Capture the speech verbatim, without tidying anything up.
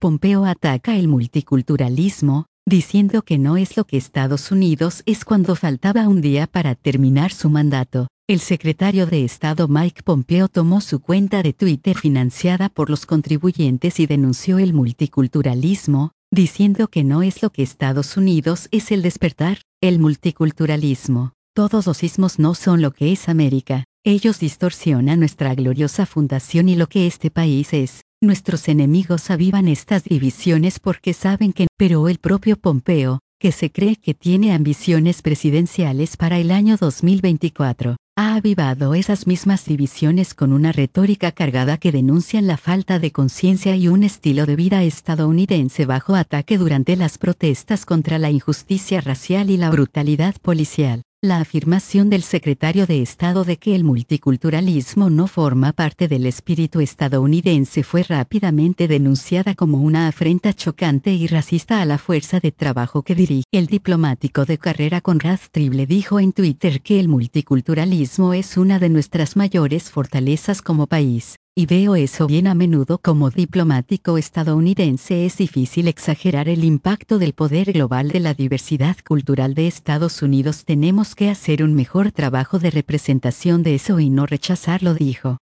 Pompeo ataca el multiculturalismo, diciendo que no es lo que Estados Unidos es cuando faltaba un día para terminar su mandato. El secretario de Estado Mike Pompeo tomó su cuenta de Twitter financiada por los contribuyentes y denunció el multiculturalismo, diciendo que no es lo que Estados Unidos es el despertar, el multiculturalismo. Todos los ismos no son lo que es América. Ellos distorsionan nuestra gloriosa fundación y lo que este país es. Nuestros enemigos avivan estas divisiones porque saben que, pero el propio Pompeo, que se cree que tiene ambiciones presidenciales para el año dos mil veinticuatro, ha avivado esas mismas divisiones con una retórica cargada que denuncian la falta de conciencia y un estilo de vida estadounidense bajo ataque durante las protestas contra la injusticia racial y la brutalidad policial. La afirmación del secretario de Estado de que el multiculturalismo no forma parte del espíritu estadounidense fue rápidamente denunciada como una afrenta chocante y racista a la fuerza de trabajo que dirige. El diplomático de carrera Conrad Trible dijo en Twitter que el multiculturalismo es una de nuestras mayores fortalezas como país. Y veo eso bien a menudo como diplomático estadounidense. Es difícil exagerar el impacto del poder global de la diversidad cultural de Estados Unidos. Tenemos que hacer un mejor trabajo de representación de eso y no rechazarlo, dijo.